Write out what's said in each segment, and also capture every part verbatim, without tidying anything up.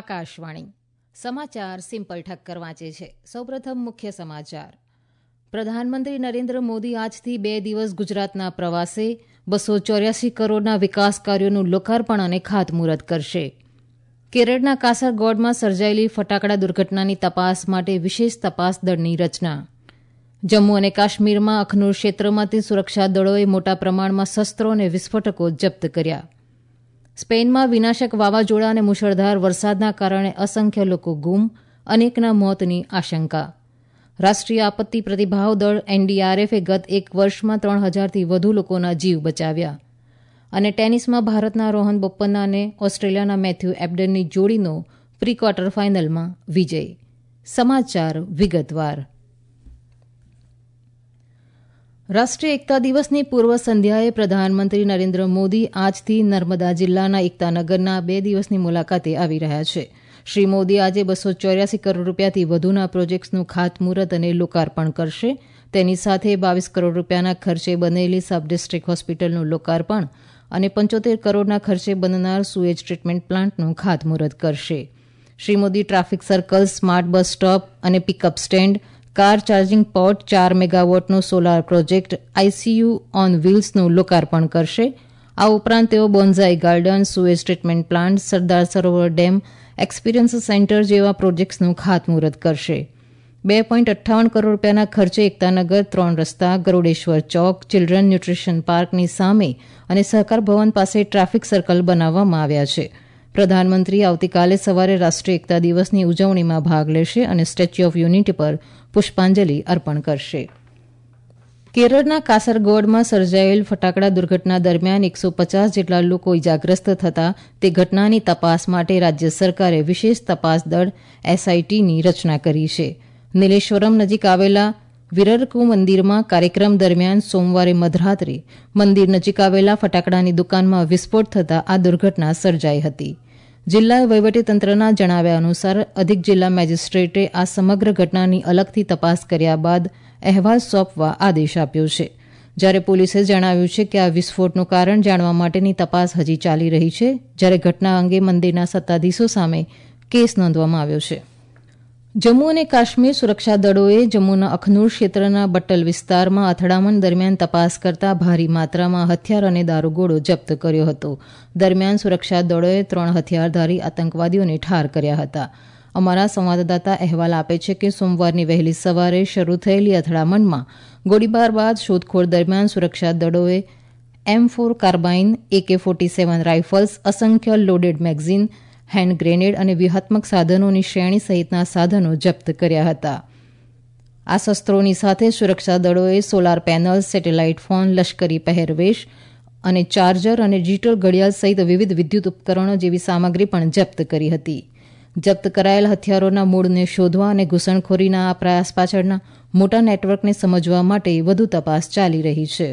આકાશવાણી સમાચાર સિમ્પલ ઠક્કર વાંચે છે. સૌપ્રથમ મુખ્ય સમાચાર. પ્રધાનમંત્રી નરેન્દ્ર મોદી આજથી બે દિવસ ગુજરાતના પ્રવાસે બસો ચોર્યાસી કરોડના વિકાસ કાર્યોનું લોકાર્પણ અને ખાતમુહૂર્ત કરશે. કેરળના કાસરગોડમાં સર્જાયેલી ફટાકડા દુર્ઘટનાની તપાસ માટે વિશેષ તપાસ દળની રચના. જમ્મુ અને કાશ્મીરમાં અખનૂર ક્ષેત્રમાંથી સુરક્ષા દળોએ મોટા પ્રમાણમાં શસ્ત્રો અને વિસ્ફોટકો જપ્ત કર્યા. સ્પેનમાં વિનાશક વાવાઝોડા અને મુશળધાર વરસાદના કારણે અસંખ્ય લોકો ગુમ, અનેકના મોતની આશંકા. રાષ્ટ્રીય આપત્તિ પ્રતિભાવ દળ એનડીઆરએફે ગત એક વર્ષમાં ત્રણ હજારથી વધુ લોકોના જીવ બચાવ્યા. અને ટેનિસમાં ભારતના રોહન બોપન્ના અને ઓસ્ટ્રેલિયાના મેથ્યુ એબડનની જોડીનો પ્રી ક્વાર્ટર ફાઇનલમાં વિજય. સમાચાર વિગતવાર. રાષ્ટ્રીય એકતા દિવસની પૂર્વ સંધ્યાએ પ્રધાનમંત્રી નરેન્દ્ર મોદી આજથી નર્મદા જિલ્લાના એકતાનગરના બે દિવસની મુલાકાતે આવી રહ્યા છે. શ્રી મોદી આજે બસો ચોર્યાસી કરોડ રૂપિયાથી વધુના પ્રોજેક્ટ્સનું ખાતમુહૂર્ત અને લોકાર્પણ કરશે. તેની સાથે બાવીસ કરોડ રૂપિયાના ખર્ચે બનેલી સબ ડિસ્ટ્રિક્ટ હોસ્પિટલનું લોકાર્પણ અને પંચોતેર કરોડના ખર્ચે બનનાર સુએજ ટ્રીટમેન્ટ પ્લાન્ટનું ખાતમુહૂર્ત કરશે. Shri Modi traffic circle, smart bus stop અને pickup stand, car charging port, ચાર મેગાવોટનો સોલાર પ્રોજેક્ટ, આઈસીયુ ઓન વ્હીલ્સનું લોકાર્પણ કરશે. આ ઉપરાંત તેઓ bonsai garden, sewage treatment plant, Sardar Sarovar dam, experience centre જેવા પ્રોજેક્ટ્સનું ખાતમુહૂર્ત કરશે. બે પોઈન્ટ અઠ્ઠાવન કરોડ રૂપિયાના ખર્ચે એકતાનગર, ત્રણ રસ્તા, ગરૂડેશ્વર ચોક, ચિલ્ડ્રન ન્યુટ્રિશન પાર્કની સામે અને સહકાર ભવન પાસે ટ્રાફિક સર્કલ બનાવવામાં આવ્યા છે. પ્રધાનમંત્રી આવતીકાલે સવારે રાષ્ટ્રીય એકતા દિવસની ઉજવણીમાં ભાગ લેશે અને સ્ટેચ્યુ ઓફ યુનિટી પર પુષ્પાંજલિ અર્પણ કરશે. કેરળના કાસરગોડમાં સર્જાયેલ ફટાકડા દુર્ઘટના દરમિયાન એકસો પચાસ જેટલા લોકો ઇજાગ્રસ્ત થતા તે ઘટનાની તપાસ માટે રાજ્ય સરકારે વિશેષ તપાસ દળ એસઆઈટીની રચના કરી છે. નીલેશ્વરમ નજીક આવેલા વિરરકુ મંદિરમાં કાર્યક્રમ દરમિયાન સોમવારે મધરાત્રે મંદિર નજીક આવેલા ફટાકડાની દુકાનમાં વિસ્ફોટ થતાં આ દુર્ઘટના સર્જાઈ હતી. જિલ્લા વહીવટીતંત્રના જણાવ્યા અનુસાર અધિક જિલ્લા મેજિસ્ટ્રેટે આ સમગ્ર ઘટનાની અલગથી તપાસ કર્યા બાદ અહેવાલ સોંપવા આદેશ આપ્યો છે. જ્યારે પોલીસે જણાવ્યું છે કે આ વિસ્ફોટનું કારણ જાણવા માટેની તપાસ હજી ચાલી રહી છે. જ્યારે ઘટના અંગે મંદિરના સત્તાધીશો સામે કેસ નોંધવામાં આવ્યો છે. જમ્મુ અને કાશ્મીર સુરક્ષા દળોએ જમ્મુના અખનૂર ક્ષેત્રના બટ્ટલ વિસ્તારમાં અથડામણ દરમિયાન તપાસ કરતા ભારી માત્રામાં હથિયાર અને દારૂગોળો જપ્ત કર્યો હતો. દરમિયાન સુરક્ષા દળોએ ત્રણ હથિયારધારી આતંકવાદીઓને ઠાર કર્યા હતા. અમારા સંવાદદાતા અહેવાલ આપે છે કે સોમવારની વહેલી સવારે શરૂ થયેલી અથડામણમાં ગોળીબાર બાદ શોધખોળ દરમિયાન સુરક્ષા દળોએ એમ four carbine, AK forty seven rifles, અસંખ્ય લોડેડ મેગઝીન, હેન્ડ ગ્રેનેડ અને વ્યૂહાત્મક સાધનોની શ્રેણી સહિતના સાધનો જપ્ત કર્યા હતા. આ શસ્ત્રોની સાથે સુરક્ષા દળોએ સોલાર પેનલ્સ, સેટેલાઇટ ફોન, લશ્કરી પહેરવેશ અને ચાર્જર અને ડિજિટલ ઘડિયાળ સહિત વિવિધ વિદ્યુત ઉપકરણો જેવી સામગ્રી પણ જપ્ત કરી હતી. જપ્ત કરાયેલ હથિયારોના મૂળને શોધવા અને ઘૂસણખોરીના આ પ્રયાસ પાછળના મોટા નેટવર્કને સમજવા માટે વધુ તપાસ ચાલી રહી છે.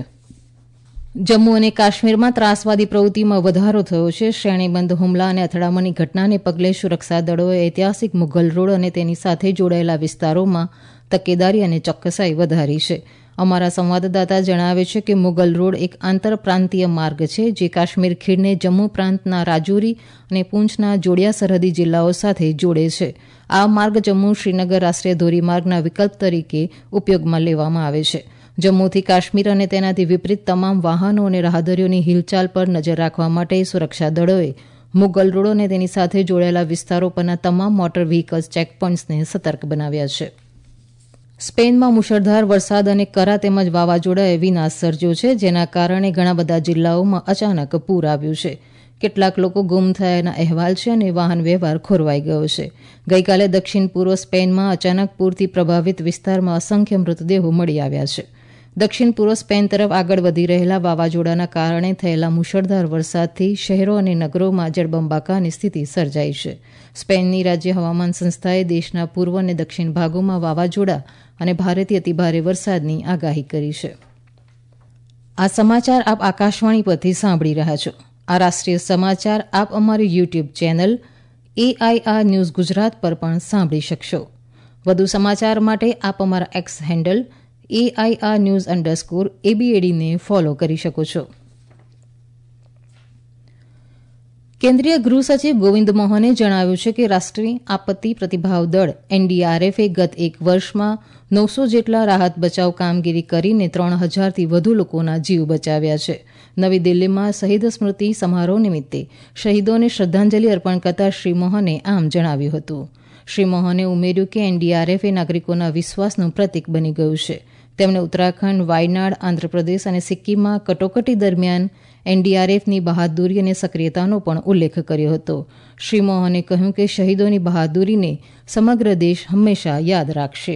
જમ્મુ અને કાશ્મીરમાં ત્રાસવાદી પ્રવૃત્તિમાં વધારો થયો છે. શ્રેણીબંધ હુમલા અને અથડામણની ઘટનાને પગલે સુરક્ષા દળોએ ઐતિહાસિક મુઘલ રોડ અને તેની સાથે જોડાયેલા વિસ્તારોમાં તકેદારી અને ચોકસાઈ વધારી છે. અમારા સંવાદદાતા જણાવે છે કે મુઘલ રોડ એક આંતર પ્રાંતીય માર્ગ છે જે કાશ્મીર ખીણને જમ્મુ પ્રાંતના રાજૌરી અને પૂંછના જોડિયા સરહદી જિલ્લાઓ સાથે જોડે છે. આ માર્ગ જમ્મુ શ્રીનગર રાષ્ટ્રીય ધોરીમાર્ગના વિકલ્પ તરીકે ઉપયોગમાં લેવામાં આવે છે. જમ્મુથી કાશ્મીર અને તેનાથી વિપરીત તમામ વાહનો અને રાહદારીઓની હિલચાલ પર નજર રાખવા માટે સુરક્ષા દળોએ મુઘલ રોડ અને તેની સાથે જોડાયેલા વિસ્તારો પરના તમામ મોટર વ્હીકલ્સ ચેકપોઇન્ટ્સને સતર્ક બનાવ્યા છે. સ્પેનમાં મુશળધાર વરસાદ અને કરા તેમજ વાવાઝોડાએ વિનાશ સર્જ્યો છે, જેના કારણે ઘણા બધા જિલ્લાઓમાં અચાનક પૂર આવ્યું છે. કેટલાક લોકો ગુમ થયાના અહેવાલ છે અને વાહન વ્યવહાર ખોરવાઈ ગયો છે. ગઈકાલે દક્ષિણ પૂર્વ સ્પેનમાં અચાનક પૂરથી પ્રભાવિત વિસ્તારમાં અસંખ્ય મૃતદેહો મળી આવ્યા છે. દક્ષિણ પૂર્વ સ્પેન તરફ આગળ વધી રહેલા વાવાઝોડાના કારણે થયેલા મુશળધાર વરસાદથી શહેરો અને નગરોમાં જળબંબાકારની સ્થિતિ સર્જાઈ છે. સ્પેનની રાજ્ય હવામાન સંસ્થાએ દેશના પૂર્વ અને દક્ષિણ ભાગોમાં વાવાઝોડા અને ભારેથી અતિભારે વરસાદની આગાહી કરી છે. આ સમાચાર આપ આકાશવાણી પરથી સાંભળી રહ્યા છો. આ રાષ્ટ્રીય સમાચાર આપ અમારી YouTube channel AIR news Gujarat પર પણ સાંભળી શકશો. વધુ સમાચાર માટે આપ અમારા X handle AIR news underscore એબીએડીને ફોલો કરી શકો છો. કેન્દ્રીય ગૃહ સચિવ ગોવિંદ મોહને જણાવ્યું છે કે રાષ્ટ્રીય આપત્તિ પ્રતિભાવ દળ એનડીઆરએફે ગત એક વર્ષમાં નવસો જેટલા રાહત બચાવ કામગીરી કરીને ત્રણ હજારથી વધુ લોકોના જીવ બચાવ્યા છે. નવી દિલ્હીમાં શહીદ સ્મૃતિ સમારોહ નિમિત્તે શહીદોને શ્રદ્ધાંજલિ અર્પણ કરતા શ્રી મોહને આમ જણાવ્યું હતું. શ્રી મોહને ઉમેર્યું કે એનડીઆરએફ એ નાગરિકોના વિશ્વાસનું પ્રતીક બની ગયું છે. તેમણે ઉત્તરાખંડ, વાયનાડ, આંધ્રપ્રદેશ અને સિક્કિમમાં કટોકટી દરમિયાન એનડીઆરએફની બહાદુરી અને સક્રિયતાનો પણ ઉલ્લેખ કર્યો હતો. શ્રી મોહને કહ્યું કે શહીદોની બહાદુરીને સમગ્ર દેશ હંમેશા યાદ રાખશે.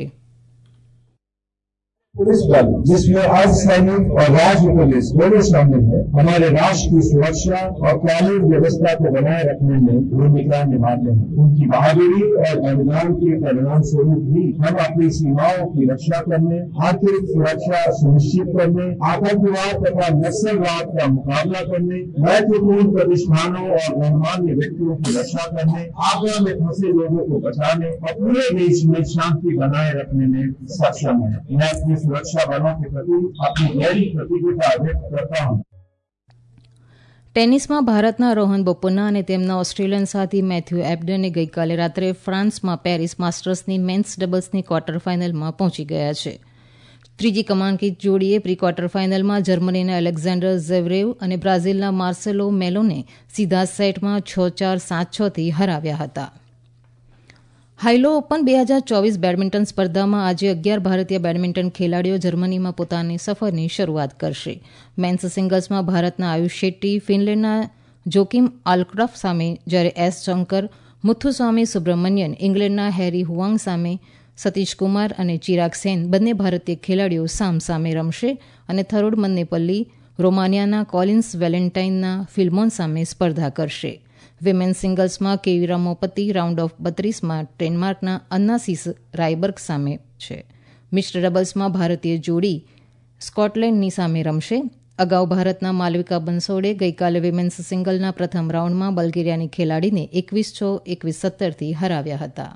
पुलिस बल जिसमें अर्धसैनिक और राज्य पुलिस दोनों शामिल है, हमारे राष्ट्र की सुरक्षा और कानून व्यवस्था को बनाए रखने में भूमिका निभाते हैं. उनकी बहादुरी और बलिदान के परिणाम स्वरूप भी हम अपनी सीमाओं की रक्षा करने, आर्थिक सुरक्षा सुनिश्चित करने, आतंकवाद तथा नक्सलवाद का मुकाबला करने, महत्वपूर्ण प्रतिष्ठानों और गणमान्य व्यक्तियों की रक्षा करने, आपदा में फंसे लोगों को बचाने और पूरे देश में शांति बनाए रखने में सक्षम है. मैं अपनी सुरक्षा बलों के प्रति अपनी गहरी प्रतिबद्धता व्यक्त करता हूं. ટેનિસમાં ભારતના રોહન બોપન્ના અને તેમના ઓસ્ટ્રેલિયન સાથી મેથ્યુ એબડને ગઈકાલે રાત્રે ફ્રાન્સમાં પેરિસ માસ્ટર્સની મેન્સ ડબલ્સની ક્વાર્ટર ફાઇનલમાં પહોંચી ગયા છે. ત્રીજી ક્રમાંકિત જોડીએ પ્રી ક્વાર્ટર ફાઇનલમાં જર્મનીના એલેક્ઝાન્ડર ઝેવરેવ અને બ્રાઝિલના માર્સેલો મેલોને સીધા સેટમાં છ ચાર સાત છ થી હરાવ્યા હતા. હાઇલો ઓપન બે હજાર ચોવીસ બેડમિન્ટન સ્પર્ધામાં આજે અગિયાર ભારતીય બેડમિન્ટન ખેલાડીઓ જર્મનીમાં પોતાની સફરની શરૂઆત કરશે. મેન્સ સિંગલ્સમાં ભારતના આયુષ શેટ્ટી ફિનલેન્ડના જોકિમ આલ્ક્રાફ સામે, જ્યારે એસ શંકર, મુથુસ્વામી સુબ્રમણ્યન ઇંગ્લેન્ડના હેરી હુઆંગ સામે, સતીશ કુમાર અને ચિરાગ સેન બંને ભારતીય ખેલાડીઓ સામ સામે રમશે અને થરોડ મન્નેપલ્લી રોમાનિયાના કોલિન્સ વેલેન્ટાઇનના ફિલ્મોન સામે સ્પર્ધા કરશે. વિમેન્સ સિંગલ્સમાં કેવી રમોપતિ રાઉન્ડ ઓફ બત્રીસમાં ડેનમાર્કના અન્ના સીસ રાયબર્ગ સામે છે. મિશ્ર ડબલ્સમાં ભારતીય જોડી સ્કોટલેન્ડની સામે રમશે. અગાઉ ભારતના માલવિકા બનસોડે ગઈકાલે વિમેન્સ સિંગલના પ્રથમ રાઉન્ડમાં બલ્ગેરિયાની ખેલાડીને એકવીસ છ એકવીસ સત્તરથી હરાવ્યા હતા.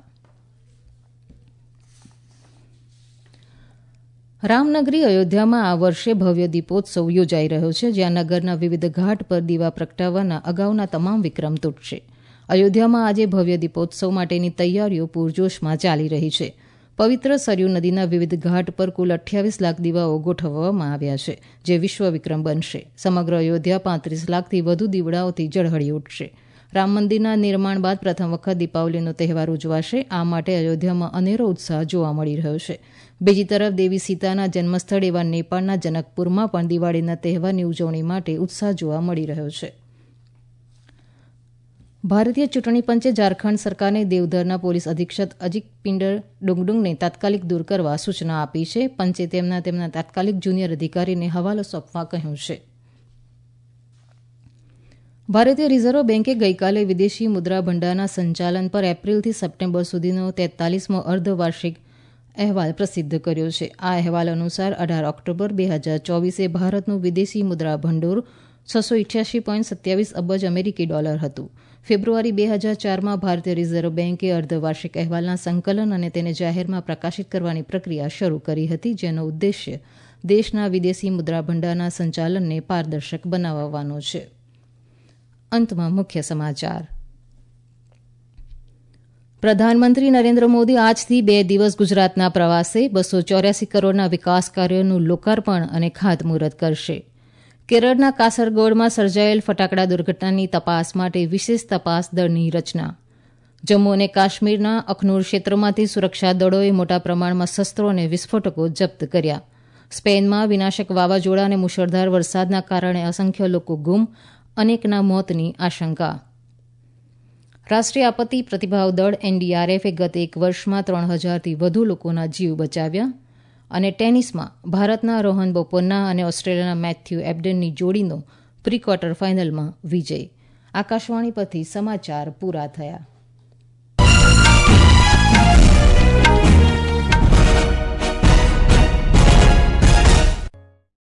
રામનગરી અયોધ્યામાં આ વર્ષે ભવ્ય દીપોત્સવ યોજાઈ રહ્યો છે, જ્યાં નગરના વિવિધ ઘાટ પર દીવા પ્રગટાવવાના અગાઉના તમામ વિક્રમ તૂટશે. અયોધ્યામાં આજે ભવ્ય દીપોત્સવ માટેની તૈયારીઓ પૂરજોશમાં ચાલી રહી છે. પવિત્ર સરયુ નદીના વિવિધ ઘાટ પર કુલ અઠ્યાવીસ લાખ દીવાઓ ગોઠવવામાં આવ્યા છે, જે વિશ્વ વિક્રમ બનશે. સમગ્ર અયોધ્યા પાંત્રીસ લાખથી વધુ દીવડાઓથી ઝળહળી ઉઠશે. રામ મંદિરના નિર્માણ બાદ પ્રથમ વખત દીપાવલીનો તહેવાર ઉજવાશે. આ માટે અયોધ્યામાં અનેરો ઉત્સાહ જોવા મળી રહ્યો છે. બીજી તરફ દેવી સીતાના જન્મસ્થળ એવા નેપાળના જનકપુરમાં પણ દિવાળીના તહેવારની ઉજવણી માટે ઉત્સાહ જોવા મળી રહ્યો છે. ભારતીય ચૂંટણી પંચે ઝારખંડ સરકારને દેવધરના પોલીસ અધિક્ષક અજિત પિંડર ડુંગડુંગને તાત્કાલિક દૂર કરવા સૂચના આપી છે. પંચે તેમના તેમના તાત્કાલિક જુનિયર અધિકારીને હવાલો સોંપવા કહ્યું છે. ભારતીય રિઝર્વ બેન્કે ગઈકાલે વિદેશી મુદ્રા ભંડારના સંચાલન પર એપ્રિલથી સપ્ટેમ્બર સુધીનો તેતાલીસમો અર્ધવાર્ષિક અહેવાલ પ્રસિદ્ધ કર્યો છે. આ અહેવાલ અનુસાર અઢાર ઓક્ટોબર બે હજાર ચોવીસે ભારતનું વિદેશી મુદ્રા ભંડોળ છસો ઇઠ્યાસી પોઈન્ટ સત્યાવીસ અબજ અમેરિકી ડોલર હતું. ફેબ્રુઆરી બે હજાર ચારમાં ભારતીય રિઝર્વ બેન્કે અર્ધવાર્ષિક અહેવાલના સંકલન અને તેને જાહેરમાં પ્રકાશિત કરવાની પ્રક્રિયા શરૂ કરી હતી, જેનો ઉદ્દેશ્ય દેશના વિદેશી મુદ્રા ભંડારના સંચાલનને પારદર્શક બનાવવાનો છે. અંતમાં મુખ્ય સમાચાર. પ્રધાનમંત્રી નરેન્દ્ર મોદી આજથી બે દિવસ ગુજરાતના પ્રવાસે બસો ચોર્યાસી કરોડના વિકાસ કાર્યોનું લોકાર્પણ અને ખાતમુહૂર્ત કરશે. કેરળના કાસરગોડમાં સર્જાયેલ ફટાકડા દુર્ઘટનાની તપાસ માટે વિશેષ તપાસ દળની રચના. જમ્મુ અને કાશ્મીરના અખનૂર ક્ષેત્રમાંથી સુરક્ષા દળોએ મોટા પ્રમાણમાં શસ્ત્રો અને વિસ્ફોટકો જપ્ત કર્યા. સ્પેનમાં વિનાશક વાવાઝોડા અને મુશળધાર વરસાદના કારણે અસંખ્ય લોકો ગુમ, અનેકના મોતની આશંકા. રાષ્ટ્રીય આપત્તિ પ્રતિભાવ દળ એનડીઆરએફે ગત એક વર્ષમાં ત્રણ હજારથી વધુ લોકોના જીવ બચાવ્યા. અને ટેનિસમાં ભારતના રોહન બોપન્ના અને ઓસ્ટ્રેલિયાના મેથ્યુ એબડનની જોડીનો પ્રી ક્વાર્ટર ફાઇનલમાં વિજય. આકાશવાણી પરથી સમાચાર પૂરા થયા.